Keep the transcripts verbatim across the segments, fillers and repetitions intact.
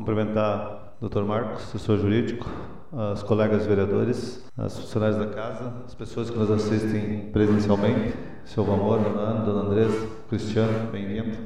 cumprimentar o doutor Marcos, assessor jurídico, os colegas vereadores, os funcionários da casa, as pessoas que nos assistem presencialmente, seu Valmor, dona Ana, dona Andressa, Cristiano, bem-vindo,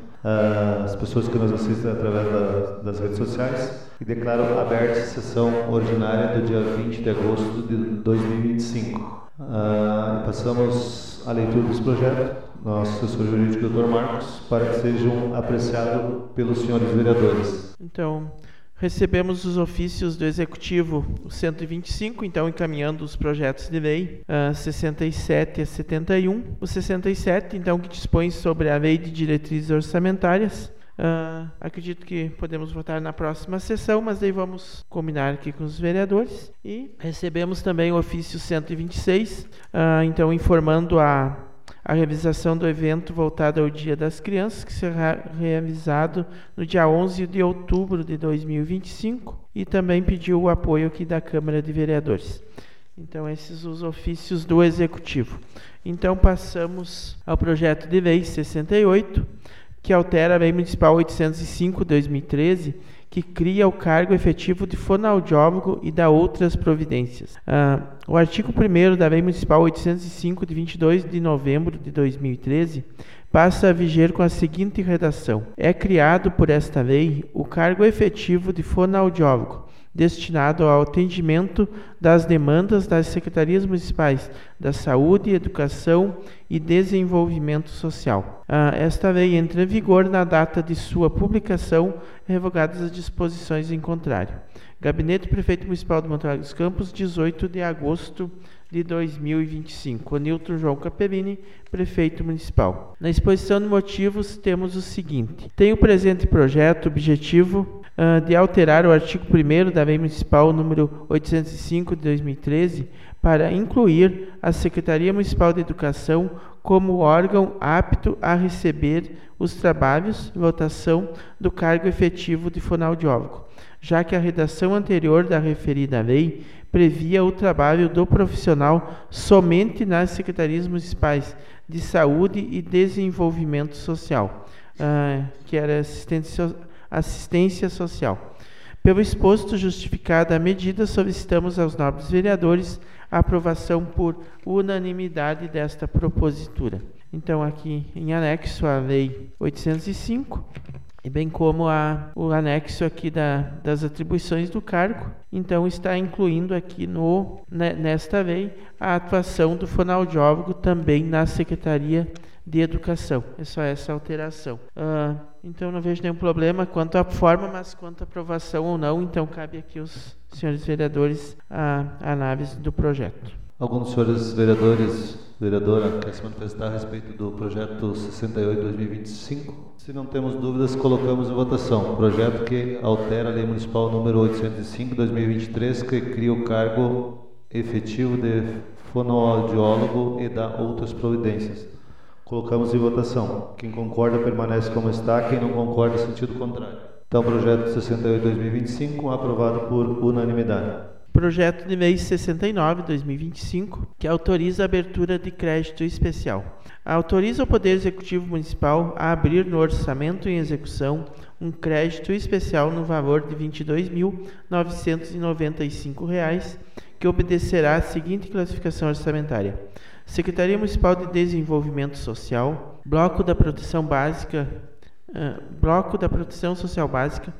as pessoas que nos assistem através da, das redes sociais, e declaro aberta a sessão ordinária do dia vinte de agosto de dois mil e vinte e cinco. Uh, e passamos à leitura desse projeto, nosso assessor jurídico, doutor Marcos, para que sejam apreciados pelos senhores vereadores. Então, recebemos os ofícios do Executivo cento e vinte e cinco, então encaminhando os projetos de lei uh, sessenta e sete a setenta e um. O sessenta e sete, então, que dispõe sobre a Lei de Diretrizes Orçamentárias. Uh, acredito que podemos votar na próxima sessão, mas daí vamos combinar aqui com os vereadores. E recebemos também o ofício cento e vinte e seis, uh, então informando a, a realização do evento voltado ao Dia das Crianças, que será realizado no dia onze de outubro de dois mil e vinte e cinco, e também pediu o apoio aqui da Câmara de Vereadores. Então, esses os ofícios do Executivo. Então, passamos ao projeto de lei sessenta e oito, que altera a Lei Municipal oitocentos e cinco de dois mil e treze, que cria o cargo efetivo de fonoaudiólogo e dá outras providências. Ah, o artigo primeiro da Lei Municipal oitocentos e cinco, de vinte e dois de novembro de dois mil e treze, passa a viger com a seguinte redação: é criado por esta lei o cargo efetivo de fonoaudiólogo, destinado ao atendimento das demandas das secretarias municipais da Saúde, Educação e Desenvolvimento Social. Ah, esta lei entra em vigor na data de sua publicação, revogadas as disposições em contrário. Gabinete do Prefeito Municipal de Monte dos Campos, dezoito de agosto de dois mil e vinte e cinco. Nilton João Capellini, Prefeito Municipal. Na exposição de motivos temos o seguinte: tem o presente projeto objetivo uh, de alterar o artigo primeiro da Lei Municipal número oitocentos e cinco de dois mil e treze para incluir a Secretaria Municipal de Educação como órgão apto a receber os trabalhos e votação do cargo efetivo de fonoaudiólogo, já que a redação anterior da referida lei previa o trabalho do profissional somente nas secretarias municipais de saúde e desenvolvimento social, uh, que era assistência, assistência social. Pelo exposto justificada a medida, solicitamos aos nobres vereadores a aprovação por unanimidade desta propositura. Então, aqui em anexo à Lei oitocentos e cinco, e bem como a, o anexo aqui da, das atribuições do cargo, então está incluindo aqui no, nesta lei a atuação do fonoaudiólogo também na Secretaria de Educação. É só essa alteração. Uh, então não vejo nenhum problema quanto à forma, mas quanto à aprovação ou não, então cabe aqui aos senhores vereadores a, a análise do projeto. Alguns dos senhores vereadores, vereadora, quer se manifestar a respeito do projeto sessenta e oito de dois mil e vinte e cinco? Se não temos dúvidas, colocamos em votação. Projeto que altera a Lei Municipal número oitocentos e cinco de dois mil e vinte e três, que cria o cargo efetivo de fonoaudiólogo e dá outras providências. Colocamos em votação. Quem concorda permanece como está, quem não concorda, sentido contrário. Então, projeto sessenta e oito de dois mil e vinte e cinco, aprovado por unanimidade. Projeto de lei sessenta e nove de dois mil e vinte e cinco, que autoriza a abertura de crédito especial. Autoriza o Poder Executivo Municipal a abrir no orçamento em execução um crédito especial no valor de vinte e dois mil novecentos e noventa e cinco reais, que obedecerá à seguinte classificação orçamentária: Secretaria Municipal de Desenvolvimento Social, Bloco da Proteção Básica, uh, Bloco da Proteção Social Básica,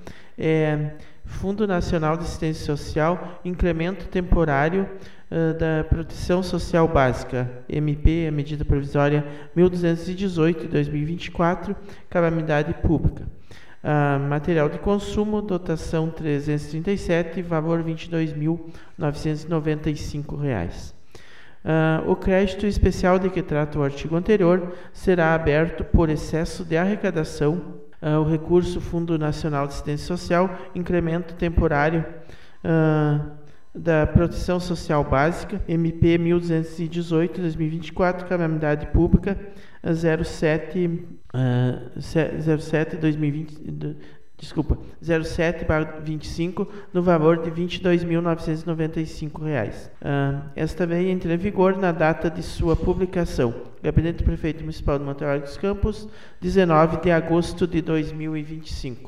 é, Fundo Nacional de Assistência Social, incremento temporário uh, da Proteção Social Básica, M P, a medida provisória mil duzentos e dezoito de dois mil e vinte e quatro, calamidade pública. Uh, material de consumo, dotação trezentos e trinta e sete, valor vinte e dois mil novecentos e noventa e cinco reais. Uh, o crédito especial de que trata o artigo anterior será aberto por excesso de arrecadação. Uh, o recurso Fundo Nacional de Assistência Social, incremento temporário uh, da Proteção Social Básica, M P mil duzentos e dezoito de dois mil e vinte e quatro, calamidade pública zero sete de dois mil e vinte, desculpa, zero sete barra vinte e cinco, no valor de vinte e dois mil novecentos e noventa e cinco reais. Uh, esta lei entra em vigor na data de sua publicação. Gabinete do Prefeito Municipal de Monte dos Campos, dezenove de agosto de dois mil e vinte e cinco.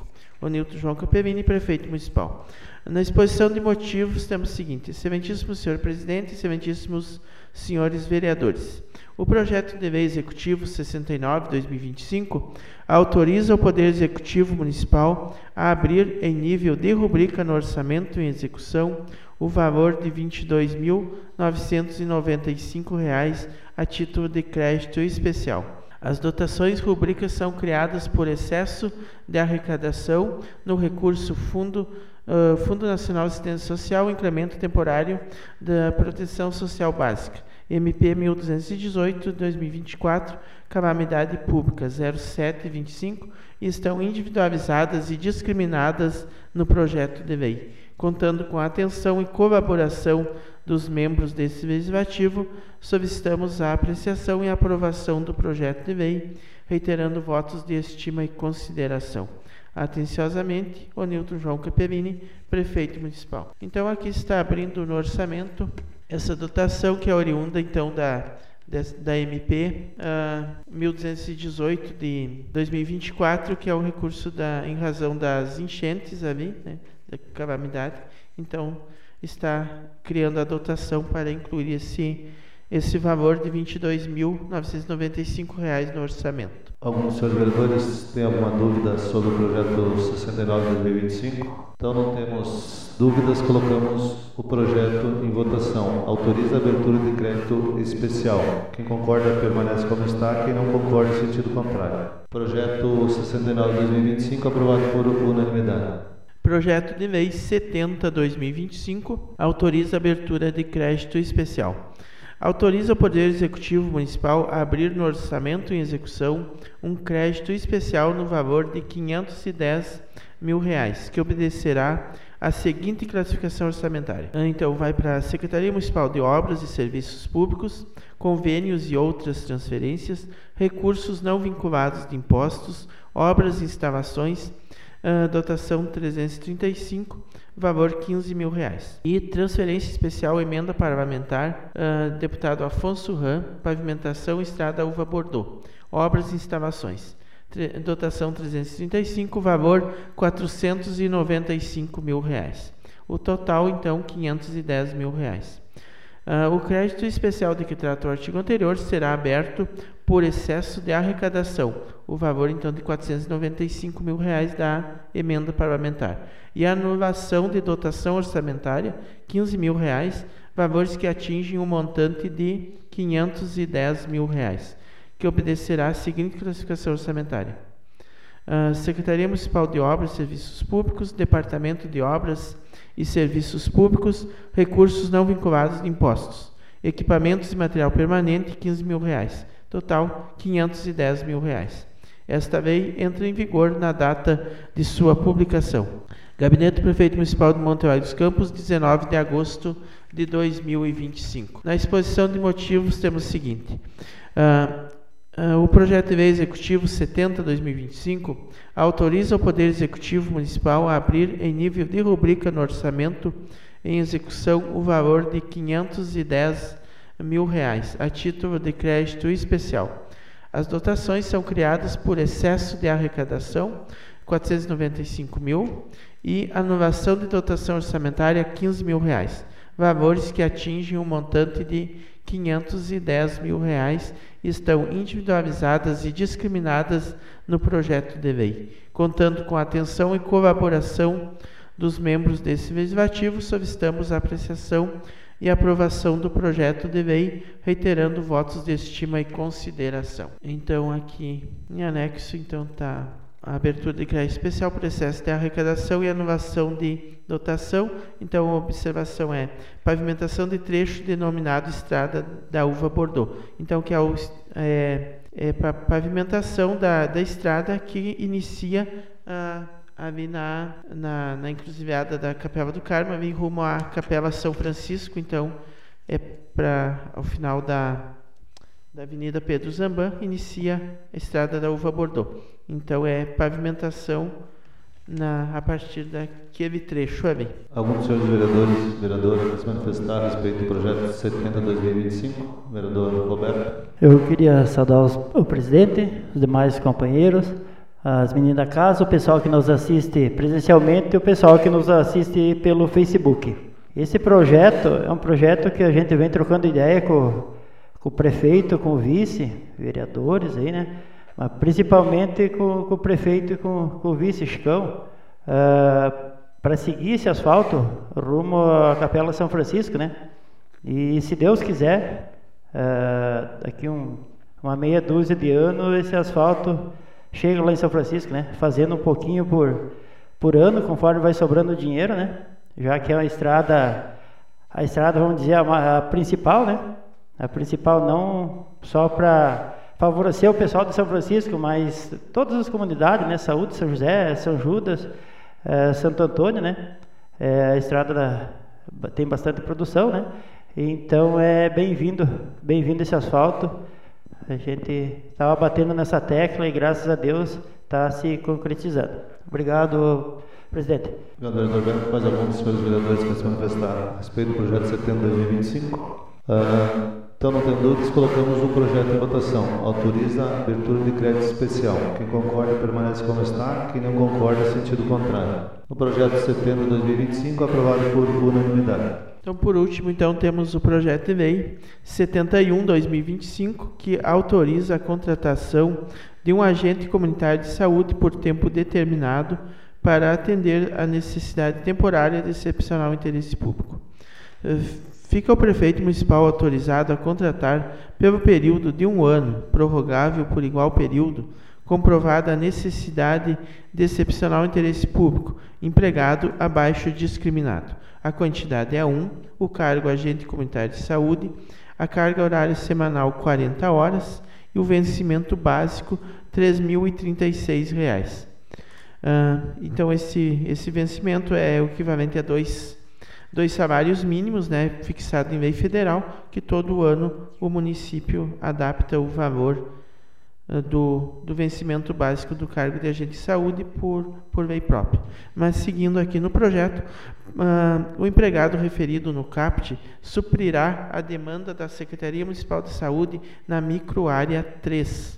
o Nilton João Capellini, prefeito municipal. Na exposição de motivos temos o seguinte: excelentíssimo senhor presidente, excelentíssimos senhores vereadores. O projeto de lei executivo sessenta e nove barra dois mil e vinte e cinco autoriza o Poder Executivo Municipal a abrir em nível de rubrica no orçamento em execução o valor de vinte e dois mil novecentos e noventa e cinco reais a título de crédito especial. As dotações rubricas são criadas por excesso de arrecadação no recurso Fundo, uh, Fundo Nacional de Assistência Social, incremento temporário da Proteção Social Básica, M P mil duzentos e dezoito, dois mil e vinte e quatro, calamidade pública zero sete vinte e cinco, e estão individualizadas e discriminadas no projeto de lei, contando com a atenção e colaboração dos membros desse legislativo. Solicitamos a apreciação e aprovação do projeto de lei, reiterando votos de estima e consideração. Atenciosamente, o Nilton João Capellini, prefeito municipal. Então, aqui está abrindo no orçamento essa dotação que é oriunda, então, da, da M P uh, mil duzentos e dezoito de dois mil e vinte e quatro, que é o recurso da, em razão das enchentes ali, né, da calamidade. Então, está criando a dotação para incluir esse, esse valor de vinte e dois mil novecentos e noventa e cinco reais no orçamento. Alguns dos senhores vereadores têm alguma dúvida sobre o projeto sessenta e nove barra dois mil e vinte e cinco? Então não temos dúvidas, colocamos o projeto em votação. Autoriza a abertura de crédito especial. Quem concorda permanece como está, quem não concorda em sentido contrário. Projeto sessenta e nove barra dois mil e vinte e cinco aprovado por unanimidade. Projeto de lei setenta barra dois mil e vinte e cinco autoriza a abertura de crédito especial. Autoriza o Poder Executivo Municipal a abrir no orçamento em execução um crédito especial no valor de quinhentos e dez mil reais, que obedecerá à seguinte classificação orçamentária. Então, vai para a Secretaria Municipal de Obras e Serviços Públicos, convênios e outras transferências, recursos não vinculados de impostos, obras e instalações, Uh, dotação trezentos e trinta e cinco, valor quinze mil reais. E transferência especial, emenda parlamentar, uh, deputado Afonso Ram, pavimentação, estrada Uva Bordeaux, obras e instalações. Tre- dotação trezentos e trinta e cinco, valor quatrocentos e noventa e cinco mil reais. O total, então, quinhentos e dez mil reais. Uh, o crédito especial de que trata o artigo anterior será aberto por excesso de arrecadação, o valor então de quatrocentos e noventa e cinco mil reais da emenda parlamentar, e a anulação de dotação orçamentária, quinze mil reais, valores que atingem um montante de quinhentos e dez mil reais, que obedecerá à seguinte classificação orçamentária. Uh, Secretaria Municipal de Obras e Serviços Públicos, Departamento de Obras e Serviços Públicos, recursos não vinculados de impostos, equipamentos e material permanente, quinze mil reais, total quinhentos e dez mil reais. Esta lei entra em vigor na data de sua publicação. Gabinete do Prefeito Municipal de Montevideo dos Campos, dezenove de agosto de dois mil e vinte e cinco. Na exposição de motivos temos o seguinte: uh, Uh, o projeto de lei executivo setenta barra dois mil e vinte e cinco autoriza o Poder Executivo Municipal a abrir em nível de rubrica no orçamento em execução o valor de quinhentos e dez mil reais a título de crédito especial. As dotações são criadas por excesso de arrecadação, quatrocentos e noventa e cinco mil, e anulação de dotação orçamentária, quinze mil reais, valores que atingem um montante de quinhentos e dez mil reais e estão individualizadas e discriminadas no projeto de lei. Contando com a atenção e colaboração dos membros desse legislativo, solicitamos a apreciação e aprovação do projeto de lei, reiterando votos de estima e consideração. Então, aqui em anexo, então está a abertura de crédito especial por excesso de arrecadação e anulação de dotação. Então, a observação é pavimentação de trecho denominado Estrada da Uva Bordeaux. Então, que é, o, é, é para pavimentação da, da estrada que inicia ah, ali na, na, na encruzilhada da Capela do Carmo, ali rumo à Capela São Francisco. Então, é para ao final da da Avenida Pedro Zambam, inicia a Estrada da Uva Bordeaux. Então, é pavimentação na, a partir daquele trecho ali. Alguns dos senhores vereadores e vereadoras se manifestar a respeito do projeto setenta barra dois mil e vinte e cinco? Vereador Roberto. Eu queria saudar os, o presidente, os demais companheiros, as meninas da casa, o pessoal que nos assiste presencialmente e o pessoal que nos assiste pelo Facebook. Esse projeto é um projeto que a gente vem trocando ideia com, com o prefeito, com o vice, vereadores aí, né? Mas principalmente com, com o prefeito e com, com o vice, Chicão, uh, para seguir esse asfalto rumo à Capela São Francisco, né? E se Deus quiser, uh, daqui um, uma meia dúzia de anos, esse asfalto chega lá em São Francisco, né? Fazendo um pouquinho por, por ano, conforme vai sobrando dinheiro, né? Já que é uma estrada, a estrada, vamos dizer, a, a principal, né? A principal não só para favorecer o pessoal de São Francisco, mas todas as comunidades, né? Saúde, São José, São Judas, é, Santo Antônio, né? É, a estrada da, tem bastante produção, né? Então é bem-vindo, bem-vindo esse asfalto. A gente estava batendo nessa tecla e graças a Deus está se concretizando. Obrigado, presidente. Obrigado, vereador Bento. Mais algum dos senhores vereadores que se manifestaram a respeito do projeto setenta de dois mil e vinte e cinco? Uh, então, não tem dúvidas, colocamos o projeto em votação. Autoriza a abertura de crédito especial. Quem concorda permanece como está, quem não concorda, sentido contrário. O projeto setenta de dois mil e vinte e cinco aprovado por unanimidade. Então, por último, então, temos o projeto de lei setenta e um de dois mil e vinte e cinco, que autoriza a contratação de um agente comunitário de saúde por tempo determinado para atender a necessidade temporária de excepcional interesse público. Fica o prefeito municipal autorizado a contratar pelo período de um ano, prorrogável por igual período, comprovada a necessidade de excepcional interesse público, empregado abaixo discriminado. A quantidade é um, o cargo agente comunitário de saúde, a carga horária semanal quarenta horas e o vencimento básico três mil e trinta e seis reais. Uh, então esse, esse vencimento é o equivalente a dois, dois salários mínimos, né, fixado em lei federal, que todo ano o município adapta o valor Do, do vencimento básico do cargo de agente de saúde por, por lei própria. Mas seguindo aqui no projeto, uh, o empregado referido no CAPT suprirá a demanda da Secretaria Municipal de Saúde na microárea três.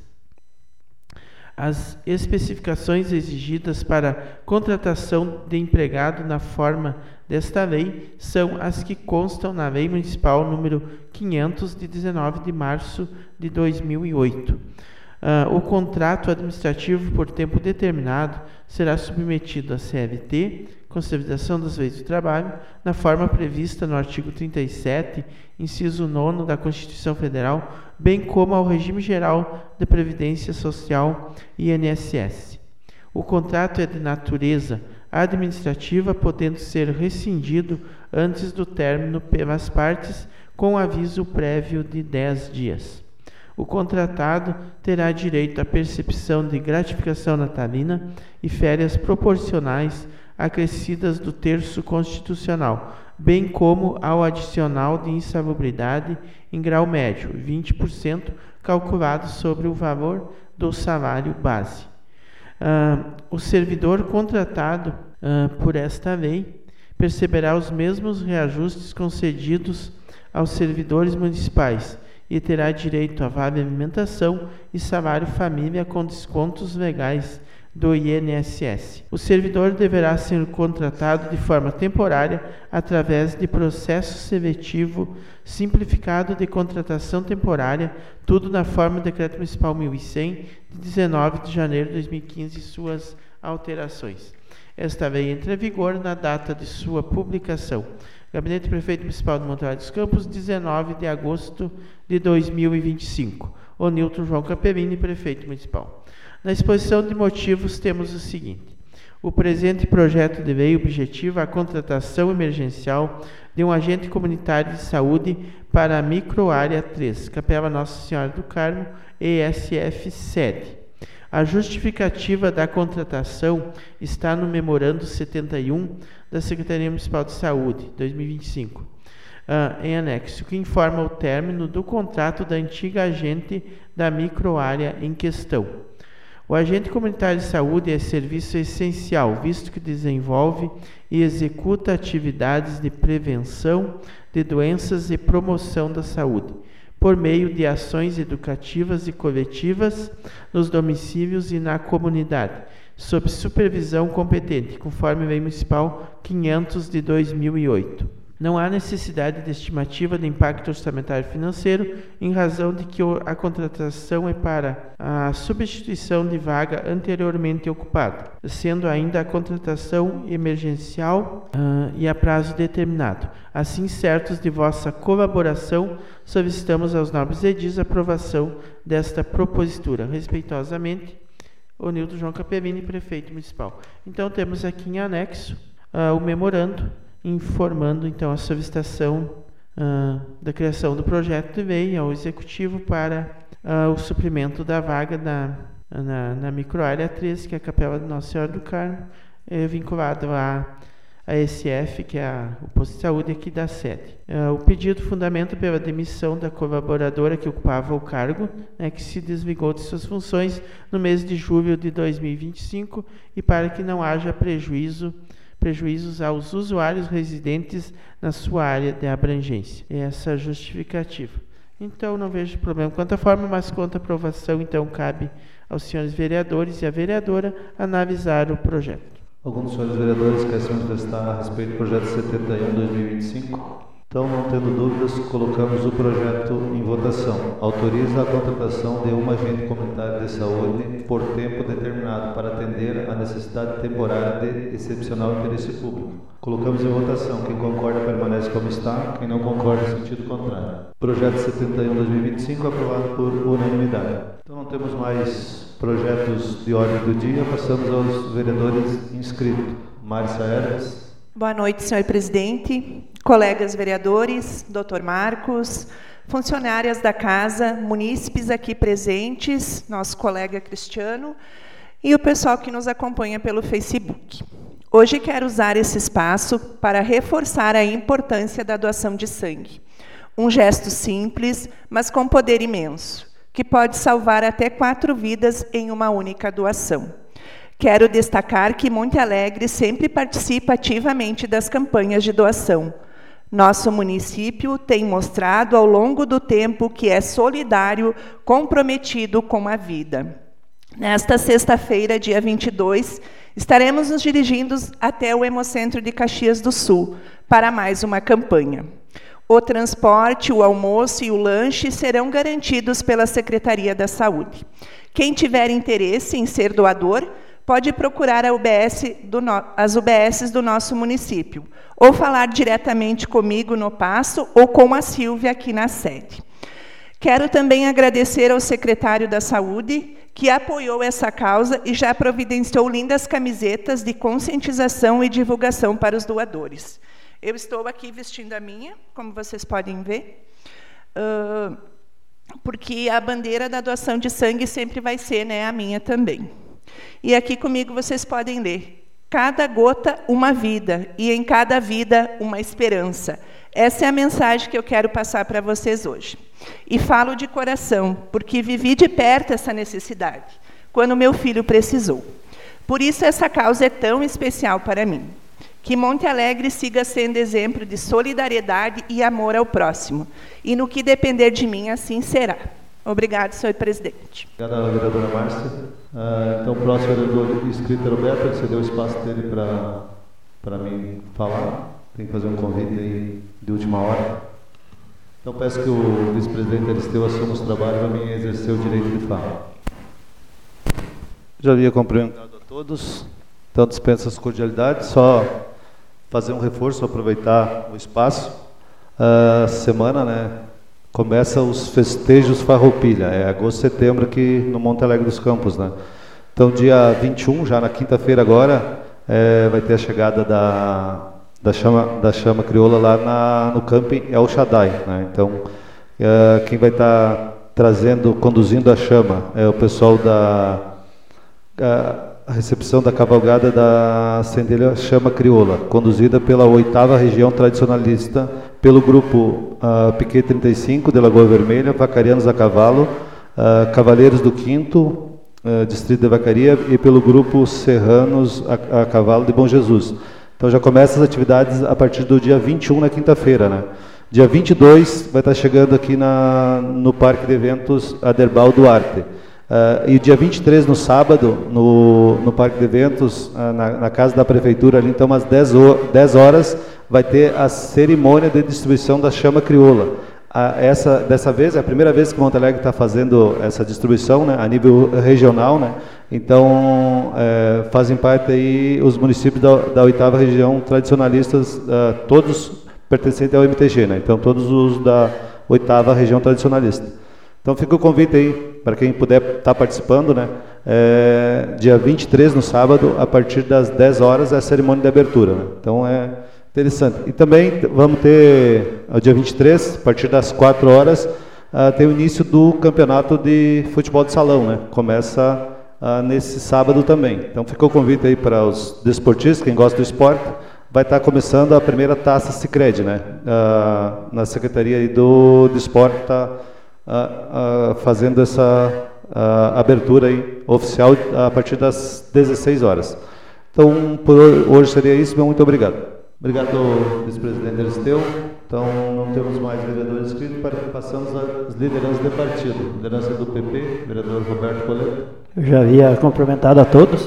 As especificações exigidas para contratação de empregado na forma desta lei são as que constam na Lei Municipal número quinhentos, de dezenove de março de dois mil e oito. Uh, o contrato administrativo por tempo determinado será submetido à C L T, Consolidação das Leis do Trabalho, na forma prevista no artigo trinta e sete, inciso nono da Constituição Federal, bem como ao Regime Geral de Previdência Social I N S S. O contrato é de natureza administrativa, podendo ser rescindido antes do término pelas partes, com aviso prévio de dez dias. O contratado terá direito à percepção de gratificação natalina e férias proporcionais acrescidas do terço constitucional, bem como ao adicional de insalubridade em grau médio, vinte por cento, calculado sobre o valor do salário base. Uh, o servidor contratado uh, por esta lei perceberá os mesmos reajustes concedidos aos servidores municipais, e terá direito a vale alimentação e salário família com descontos legais do I N S S. O servidor deverá ser contratado de forma temporária através de processo seletivo simplificado de contratação temporária, tudo na forma do Decreto Municipal mil e cem, de dezenove de janeiro de dois mil e quinze e suas alterações. Esta lei entra em vigor na data de sua publicação. Gabinete do Prefeito Municipal de Monte dos Campos, dezenove de agosto de dois mil e vinte e cinco. O Nilton João Capellini, Prefeito Municipal. Na exposição de motivos temos o seguinte. O presente projeto de lei objetiva a contratação emergencial de um agente comunitário de saúde para a microárea três, Capela Nossa Senhora do Carmo, E S F sede. A justificativa da contratação está no memorando setenta e um da Secretaria Municipal de Saúde, dois mil e vinte e cinco, uh, em anexo, que informa o término do contrato da antiga agente da microárea em questão. O agente comunitário de saúde é serviço essencial, visto que desenvolve e executa atividades de prevenção de doenças e promoção da saúde. por meio de ações educativas e coletivas nos domicílios e na comunidade, sob supervisão competente, conforme Lei Municipal quinhentos de dois mil e oito. Não há necessidade de estimativa de impacto orçamentário financeiro, em razão de que a contratação é para a substituição de vaga anteriormente ocupada, sendo ainda a contratação emergencial uh, e a prazo determinado. Assim, certos de vossa colaboração, solicitamos aos nobres edis a aprovação desta propositura. Respeitosamente, Onildo João Capellini, Prefeito Municipal. Então, temos aqui em anexo uh, o memorando, informando então a solicitação uh, da criação do projeto de lei ao Executivo para uh, o suprimento da vaga na, na, na microárea três, que é a Capela de Nossa Senhora do Carmo, é, vinculado à, à S F, que é a, o posto de saúde aqui da sede. Uh, o pedido fundamenta pela demissão da colaboradora que ocupava o cargo, né, que se desligou de suas funções no mês de julho de dois mil e vinte e cinco, e para que não haja prejuízo prejuízos aos usuários residentes na sua área de abrangência. Essa é a justificativa. Então, não vejo problema quanto à forma, mas quanto à aprovação, então, cabe aos senhores vereadores e à vereadora analisar o projeto. Alguns dos senhores vereadores querem se manifestar a respeito do projeto setenta e um de dois mil e vinte e cinco? Então, não tendo dúvidas, colocamos o projeto em votação. Autoriza a contratação de uma agente comunitária de saúde por tempo determinado para atender a necessidade temporária de excepcional interesse público. Colocamos em votação. Quem concorda permanece como está, quem não concorda em sentido contrário. Projeto setenta e um de dois mil e vinte e cinco aprovado por unanimidade. Então, não temos mais projetos de ordem do dia. Passamos aos vereadores inscritos. Márcia Hermes. Boa noite, senhor presidente, colegas vereadores, doutor Marcos, funcionárias da casa, munícipes aqui presentes, nosso colega Cristiano e o pessoal que nos acompanha pelo Facebook. Hoje quero usar esse espaço para reforçar a importância da doação de sangue. Um gesto simples, mas com poder imenso, que pode salvar até quatro vidas em uma única doação. Quero destacar que Monte Alegre sempre participa ativamente das campanhas de doação. Nosso município tem mostrado ao longo do tempo que é solidário, comprometido com a vida. Nesta sexta-feira, dia vinte e dois, estaremos nos dirigindo até o Hemocentro de Caxias do Sul para mais uma campanha. O transporte, o almoço e o lanche serão garantidos pela Secretaria da Saúde. Quem tiver interesse em ser doador, pode procurar a U B S do no... as U B S do nosso município, ou falar diretamente comigo no Paço, ou com a Silvia aqui na sede. Quero também agradecer ao secretário da Saúde, que apoiou essa causa e já providenciou lindas camisetas de conscientização e divulgação para os doadores. Eu estou aqui vestindo a minha, como vocês podem ver, uh, porque a bandeira da doação de sangue sempre vai ser, né, a minha também. E aqui comigo vocês podem ler: cada gota, uma vida, e em cada vida, uma esperança. Essa é a mensagem que eu quero passar para vocês hoje. E falo de coração, porque vivi de perto essa necessidade, quando meu filho precisou. Por isso essa causa é tão especial para mim. Que Monte Alegre siga sendo exemplo de solidariedade e amor ao próximo. E no que depender de mim, assim será. Obrigado, senhor presidente. Obrigada, vereadora Márcia. Uh, então, o próximo vereador inscrito é o Roberto, que cedeu o espaço dele para para mim falar. Tem que fazer um convite aí de última hora. Então, peço que o vice-presidente Aristeu assuma os trabalhos para mim exercer o direito de fala. Já havia cumprimentado a todos, então dispenso as cordialidades. Só fazer um reforço, aproveitar o espaço. Uh, semana, né? Começa os festejos Farroupilha, é agosto, setembro aqui no Monte Alegre dos Campos, né? Então, dia vinte e um, já na quinta-feira agora, é, vai ter a chegada da, da, chama, da chama crioula lá na, no camping El Shaddai, né? Então, é, quem vai estar tá trazendo, conduzindo a chama é o pessoal da a, a recepção da cavalgada da Centelha Chama Crioula, conduzida pela oitava região tradicionalista, pelo grupo uh, Piquet trinta e cinco, de Lagoa Vermelha, Vacarianos a Cavalo, uh, Cavaleiros do Quinto, uh, Distrito de Vacaria, e pelo grupo Serranos a, a Cavalo de Bom Jesus. Então já começa as atividades a partir do dia vinte e um, na quinta-feira, né? Dia vinte e dois vai estar chegando aqui na, no Parque de Eventos Aderbal Duarte. Uh, e dia vinte e três, no sábado, no, no Parque de Eventos, uh, na, na casa da Prefeitura, ali, então, às dez horas, vai ter a cerimônia de distribuição da chama crioula. Uh, essa, dessa vez, é a primeira vez que Monte Alegre está fazendo essa distribuição, né, a nível regional, né, então é, fazem parte aí os municípios da, da oitava região tradicionalistas, uh, todos pertencentes ao M T G, né, então todos os da oitava região tradicionalista. Então fica o convite aí, para quem puder estar tá participando, né, é, dia vinte e três, no sábado, a partir das dez horas, é a cerimônia de abertura, né, então é interessante. E também vamos ter, ao dia vinte e três, a partir das quatro horas, uh, tem o início do campeonato de futebol de salão, né? Começa uh, nesse sábado também. Então fica o convite aí para os desportistas, quem gosta do esporte, vai estar começando a primeira taça Sicredi, né? Uh, na Secretaria aí do, do Esporte está uh, uh, fazendo essa uh, abertura aí, oficial a partir das dezesseis horas. Então, por hoje seria isso, muito obrigado. Obrigado, vice-presidente Aristeu. Então, não temos mais vereadores inscritos, passamos às lideranças de partido. Liderança do P P, vereador Roberto Coleto. Eu já havia cumprimentado a todos.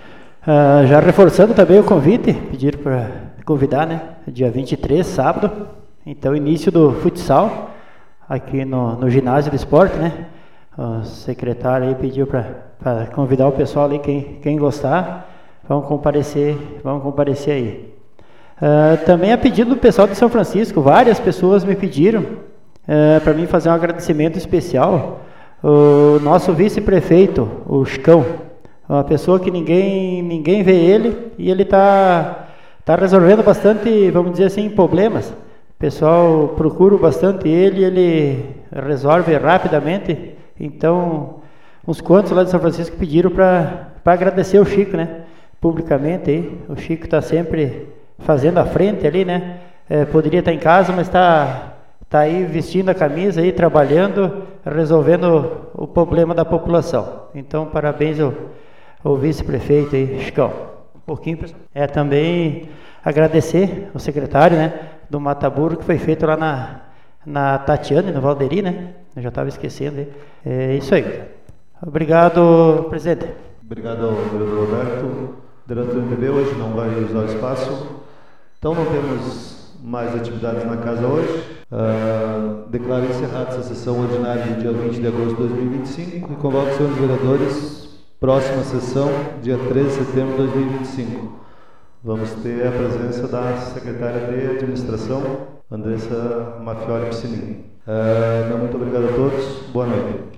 Uh, já reforçando também o convite, pedir para convidar, né? Dia vinte e três, sábado. Então, início do futsal, aqui no, no ginásio do esporte, né? O secretário aí pediu para convidar o pessoal ali, quem, quem gostar, vamos comparecer, vamos comparecer aí. Uh, também a pedido do pessoal de São Francisco, várias pessoas me pediram uh, para mim fazer um agradecimento especial. O nosso vice-prefeito, o Chicão, uma pessoa que ninguém, ninguém vê ele, e ele está tá resolvendo bastante, vamos dizer assim, problemas. O pessoal procura bastante ele, ele resolve rapidamente. Então, uns quantos lá de São Francisco pediram para agradecer o Chico, né? Publicamente aí. O Chico está sempre fazendo a frente ali, né? É, poderia estar em casa, mas está tá aí vestindo a camisa, aí, trabalhando, resolvendo o problema da população. Então, parabéns ao, ao vice-prefeito aí, Chicão. Um pouquinho, pessoal. É também agradecer o secretário, né, do Mataburro, que foi feito lá na, na Tatiane, no Valderi, né? Eu já estava esquecendo aí. É isso aí. Obrigado, presidente. Obrigado ao vereador Roberto. Durante o M P B hoje não vai usar o espaço. Então não temos mais atividades na casa hoje. Uh, declaro encerrada essa sessão ordinária do dia vinte de agosto de dois mil e vinte e cinco e convoco os senhores vereadores. Próxima sessão, dia treze de setembro de dois mil e vinte e cinco. Vamos ter a presença da secretária de Administração, Andressa Mafioli Piscininho. Uh, muito obrigado a todos. Boa noite.